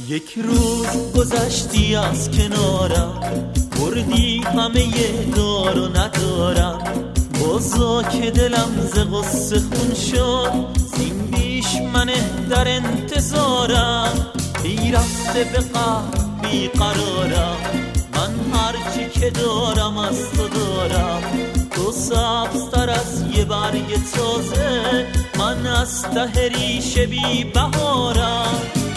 یک روز گذشتی از کنارم، بردی همه دار و ندارم. بازا که دلم ز غصه خون شد، زین بیش من در انتظارم. بی رفته به قهر بی قرارم، من هرچی که دارم از تو دارم. تو سبزتر از یه برگ تازه، من از ته ریشه بی بهارم.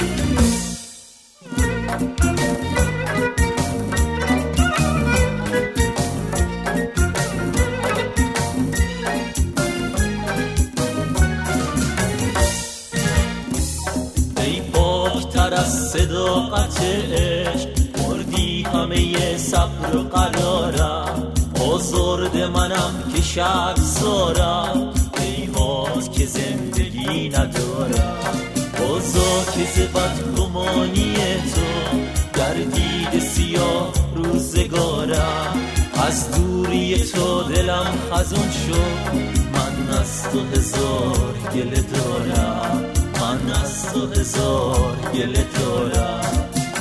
از صداقت عشق بردی همه صبر و قرارم. آزرد منم که شرمسارم، ایواد که زندگی ندارم. بازا که ز بدگمانی تو گردید سیاه روزگارم. از دوری تو دلم خزون شد، من از تو هزار گله دارم. من از تو هزار گله دارم.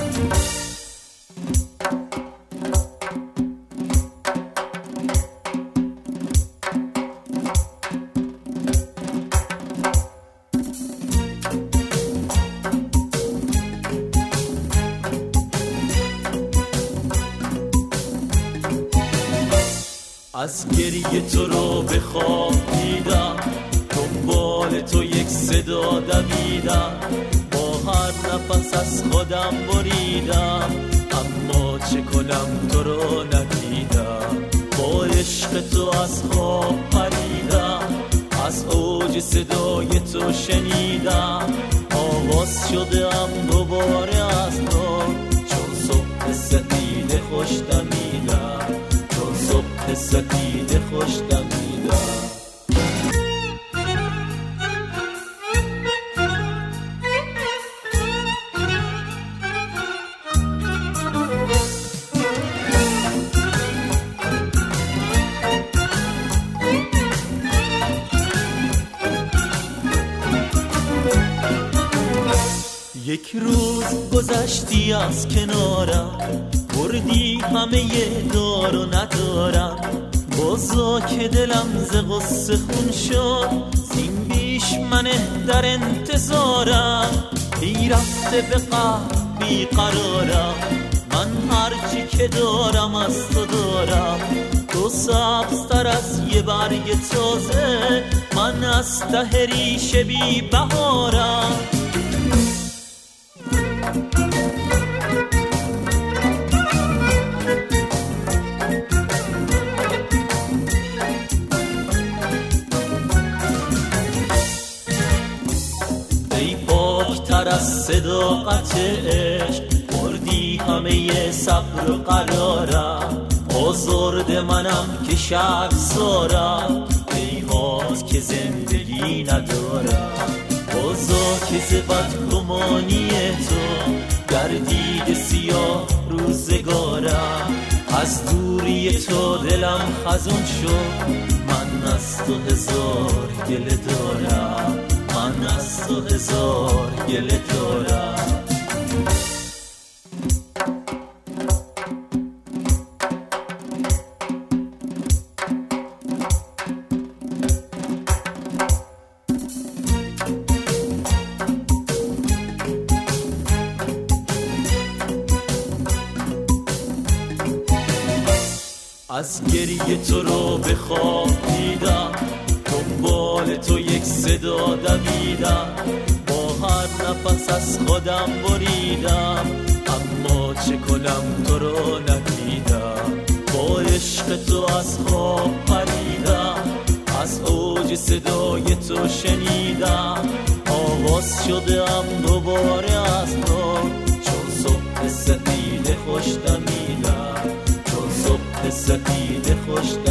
از گریه تو رو به خواب دیدم، دنبال تو یک صدا دویدم. با هر نفس از خودم بریدم، اما چه کنم تو رو ندیدم. با عشق تو از خواب پریدم، از اوج صدای تو شنیدم. آواز شدم دوباره از نو، چون صبح سپیده خوش دمیدم. چون صبح سپیده خوش دمیدم. یک روز گذشتی از کنارم، بردی همه دار و ندارم. بازا که دلم ز غصه خون شد، زین بیش من در انتظارم. بی رفته به قهر بی قرارم، من هرچی که دارم از تو دارم. تو سبزتر از یه برگ تازه، من از ته ریشه بی بهارم. تر از صداقت عشق بردی همه صبر و قرارم. آزرد منم که شرمسارم، ایواد که زندگی ندارم. بازا که ز بدگمانی تو گردید سیاه روزگارم. از دوری تو دلم خزون شد، من از تو هزار گله دارم. من از تو هزار گله دارم. از گریه تو رو به خواب دیدم، دنبال تو یک صدا دویدم. با هر نفس از خودم بریدم، اما چه کنم تو رو ندیدم. با عشق تو از خواب پریدم، از اوج صدای تو شنیدم. آواز شدم دوباره از نو، چون صبح سپیده خوش دمیدم. چون صبح سپیده خوش دمیدم.